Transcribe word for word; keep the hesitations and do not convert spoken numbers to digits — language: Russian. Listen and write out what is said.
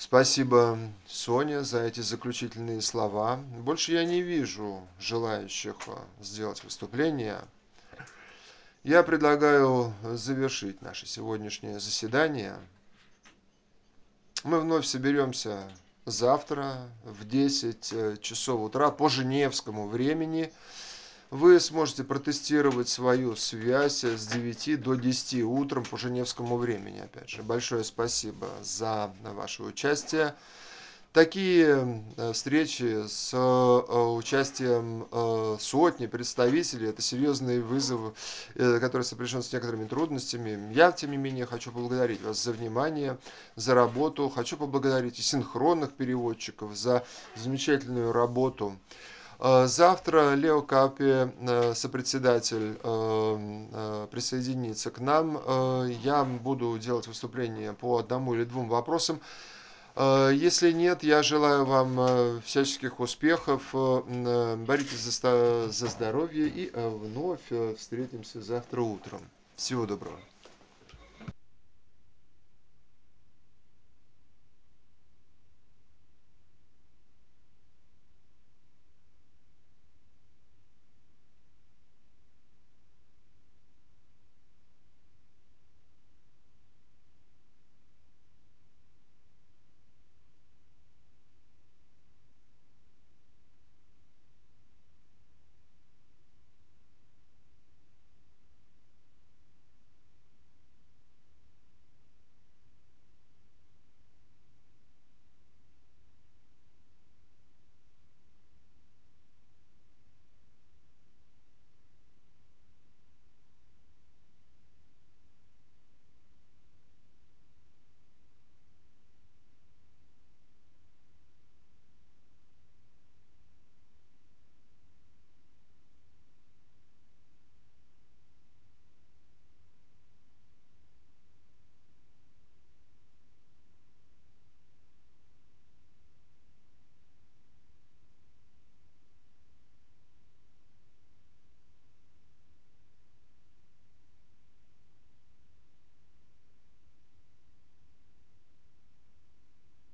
Спасибо, Соня, за эти заключительные слова. Больше я не вижу желающих э, сделать выступление. Я предлагаю завершить наше сегодняшнее заседание. Мы вновь соберемся завтра в десять э, часов утра по женевскому времени. Вы сможете протестировать свою связь с девяти до десяти утром по женевскому времени. Опять же, большое спасибо за ваше участие. Такие э, встречи с э, участием э, сотни представителей — это серьезный вызов, э, который сопряжен с некоторыми трудностями. Я, тем не менее, хочу поблагодарить вас за внимание, за работу. Хочу поблагодарить и синхронных переводчиков за замечательную работу. Э, Завтра Лео Капи, э, сопредседатель, э, э, присоединится к нам. Э, Я буду делать выступление по одному или двум вопросам. Э, Если нет, я желаю вам э, всяческих успехов. э, м, э, Боритесь за, ста- за здоровье и э, вновь э, встретимся завтра утром. Всего доброго.